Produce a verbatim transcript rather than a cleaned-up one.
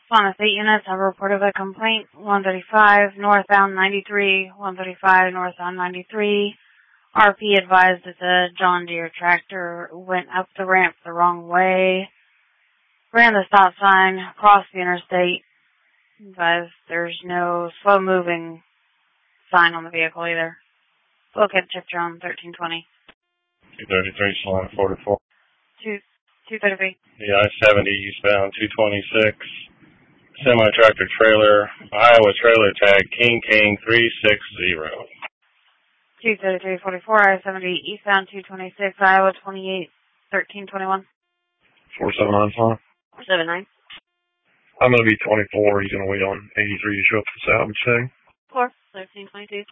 Fauna State units have reported a complaint. one thirty-five, northbound ninety-three, one thirty-five, northbound ninety-three. R P advised that the John Deere tractor went up the ramp the wrong way, ran the stop sign, crossed the interstate. Advised there's no slow-moving sign on the vehicle either. Locate chip drone thirteen twenty. two thirty-three, Salina forty-four. two thirty-three. The I seventy eastbound two twenty-six. Semi-tractor trailer, Iowa trailer tag, King King three six zero. two thirty-three forty-four, I seventy eastbound two twenty-six, Iowa twenty-eight thirteen twenty-one. four seven nine five. four seven nine. I'm going to be twenty-four. He's going to wait on eighty-three to show up for the salvage thing. four thirteen twenty-two.